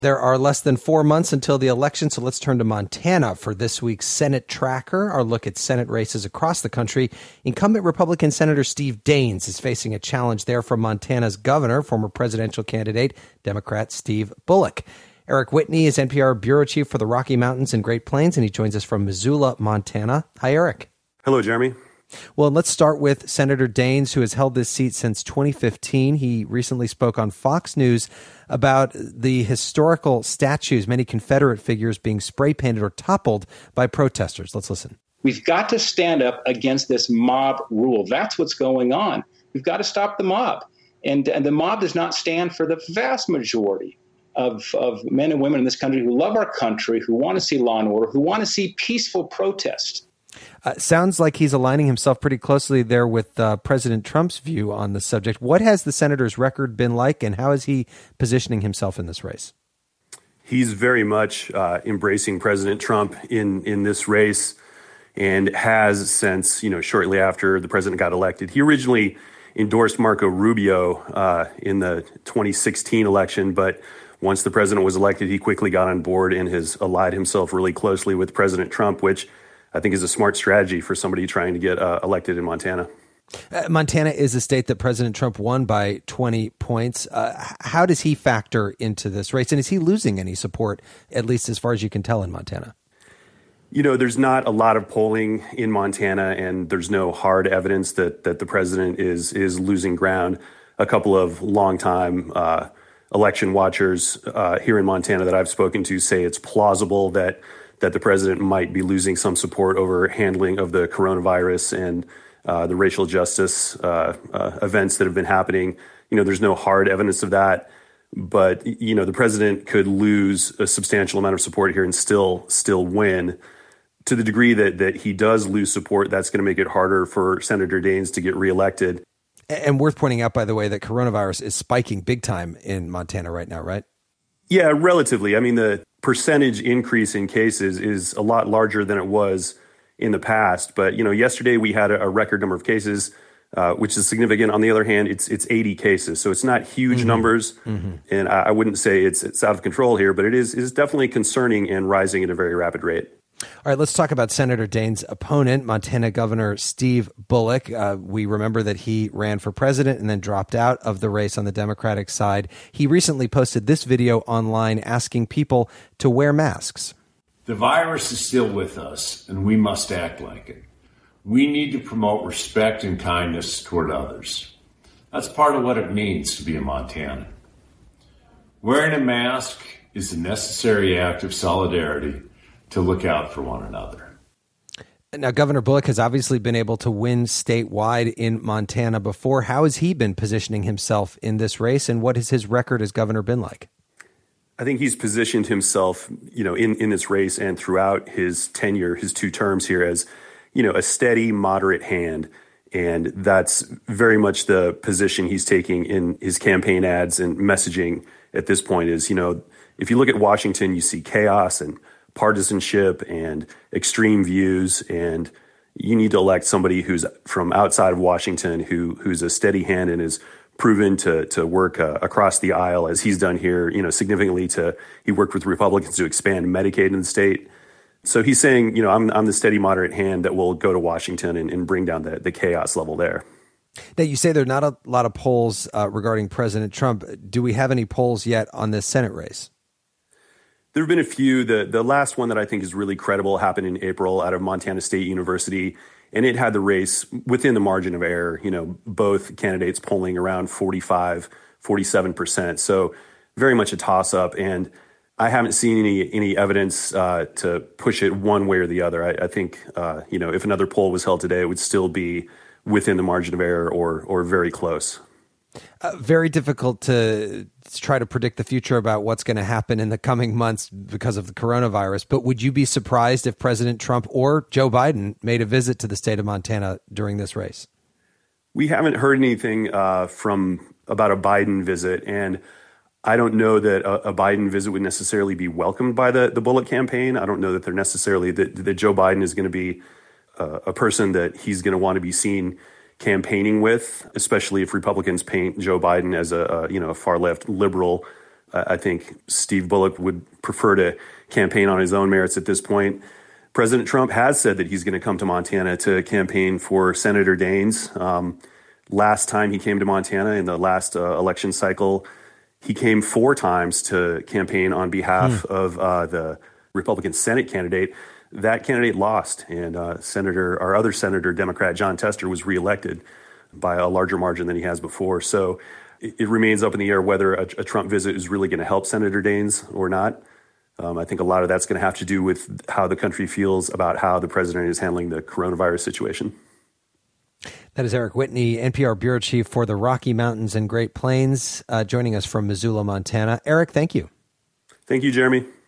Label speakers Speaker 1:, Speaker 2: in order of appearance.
Speaker 1: There are less than 4 months until the election, so let's turn to Montana for this week's Senate Tracker, our look at Senate races across the country. Incumbent Republican Senator Steve Daines is facing a challenge there from Montana's governor, former presidential candidate, Democrat Steve Bullock. Eric Whitney is NPR bureau chief for the Rocky Mountains and Great Plains, and he joins us from Missoula, Montana. Hi, Eric.
Speaker 2: Hello, Jeremy.
Speaker 1: Well, let's start with Senator Daines, who has held this seat since 2015. He recently spoke on Fox News about the historical statues, many Confederate figures being spray painted or toppled by protesters. Let's listen.
Speaker 3: We've got to stand up against this mob rule. That's what's going on. We've got to stop the mob. And the mob does not stand for the vast majority of men and women in this country who love our country, who want to see law and order, who want to see peaceful protest.
Speaker 1: Sounds like he's aligning himself pretty closely there with President Trump's view on the subject. What has the senator's record been like, and how is he positioning himself in this race?
Speaker 2: He's very much embracing President Trump in this race, and has since, shortly after the president got elected. He originally endorsed Marco Rubio in the 2016 election, but once the president was elected, he quickly got on board and has allied himself really closely with President Trump, which I think is a smart strategy for somebody trying to get elected in Montana.
Speaker 1: Montana is a state that President Trump won by 20 points. How does he factor into this race? And is he losing any support, at least as far as you can tell, in Montana?
Speaker 2: There's not a lot of polling in Montana, and there's no hard evidence that the president is losing ground. A couple of longtime election watchers here in Montana that I've spoken to say it's plausible that the president might be losing some support over handling of the coronavirus and the racial justice events that have been happening. There's no hard evidence of that, but the president could lose a substantial amount of support here and still win. To the degree that he does lose support, that's going to make it harder for Senator Daines to get reelected.
Speaker 1: And worth pointing out, by the way, that coronavirus is spiking big time in Montana right now, right?
Speaker 2: Yeah, relatively. I mean, the percentage increase in cases is a lot larger than it was in the past. But, yesterday we had a record number of cases, which is significant. On the other hand, it's 80 cases. So it's not huge numbers. Mm-hmm. And I wouldn't say it's out of control here, but it is definitely concerning and rising at a very rapid rate.
Speaker 1: All right, let's talk about Senator Daines' opponent, Montana Governor Steve Bullock. We remember that he ran for president and then dropped out of the race on the Democratic side. He recently posted this video online asking people to wear masks.
Speaker 4: The virus is still with us, and we must act like it. We need to promote respect and kindness toward others. That's part of what it means to be a Montanan. Wearing a mask is a necessary act of solidarity to look out for one another.
Speaker 1: Now, Governor Bullock has obviously been able to win statewide in Montana before. How has he been positioning himself in this race, and what has his record as governor been like?
Speaker 2: I think he's positioned himself, in this race and throughout his tenure, his 2 terms here as, a steady, moderate hand. And that's very much the position he's taking in his campaign ads and messaging at this point is, if you look at Washington, you see chaos and partisanship and extreme views, and you need to elect somebody who's from outside of Washington, who's a steady hand and is proven to work across the aisle, as he's done here, significantly. He worked with Republicans to expand Medicaid in the state. So he's saying, I'm the steady, moderate hand that will go to Washington and bring down the chaos level there.
Speaker 1: Now, you say there are not a lot of polls regarding President Trump. Do we have any polls yet on this Senate race?
Speaker 2: There have been a few. The last one that I think is really credible happened in April out of Montana State University, and it had the race within the margin of error, both candidates polling around 45, 47%. So very much a toss-up, and I haven't seen any evidence to push it one way or the other. I think, if another poll was held today, it would still be within the margin of error or very close.
Speaker 1: Very difficult to try to predict the future about what's going to happen in the coming months because of the coronavirus. But would you be surprised if President Trump or Joe Biden made a visit to the state of Montana during this race?
Speaker 2: We haven't heard anything about a Biden visit, and I don't know that a Biden visit would necessarily be welcomed by the Bullock campaign. I don't know that they're necessarily that Joe Biden is going to be a person that he's going to want to be seen campaigning with, especially if Republicans paint Joe Biden as a far left liberal I think Steve Bullock would prefer to campaign on his own merits at this point. President Trump has said that he's going to come to Montana to campaign for Senator Daines. Last time he came to Montana in the last election cycle, he came 4 times to campaign on behalf of the Republican Senate candidate. That candidate lost, and our other senator, Democrat Jon Tester, was reelected by a larger margin than he has before. So it remains up in the air whether a Trump visit is really going to help Senator Daines or not. I think a lot of that's going to have to do with how the country feels about how the president is handling the coronavirus situation.
Speaker 1: That is Eric Whitney, NPR Bureau Chief for the Rocky Mountains and Great Plains, joining us from Missoula, Montana. Eric, thank you.
Speaker 2: Thank you, Jeremy.